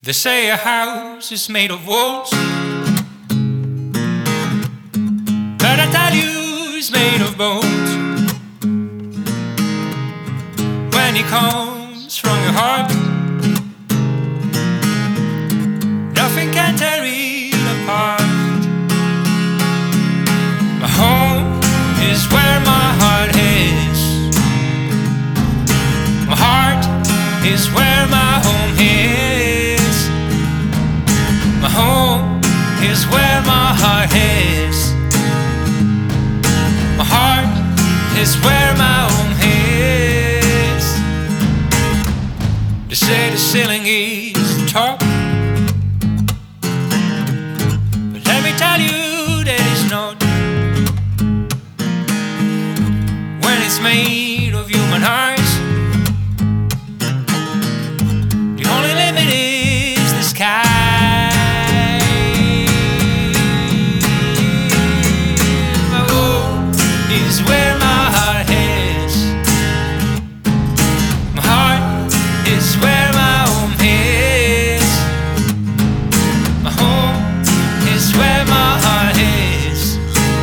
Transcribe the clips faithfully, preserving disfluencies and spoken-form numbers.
They say a house is made of walls, but I tell you it's made of bones. When it comes from your heart, nothing can tear it apart. My home is where my heart is. My heart is where my home is. My home is where my heart is. My heart is where my home is. They say the ceiling is the top, but let me tell you that it's not. When it's made of human eyes, the only limit is the sky. Is where my heart is. My heart is where my home is. My home is where my heart is.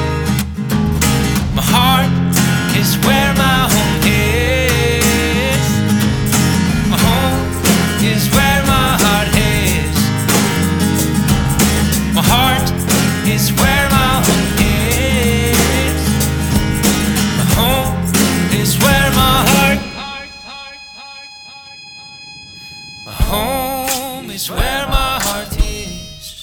My heart is where my home is. My home is where my heart is. My heart is where my home is. Is where my heart. My home is where my heart is.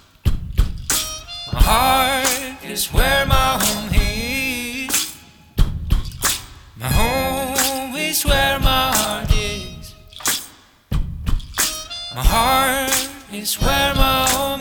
My heart is where my home is. My home is where my heart is. My heart is where my home is.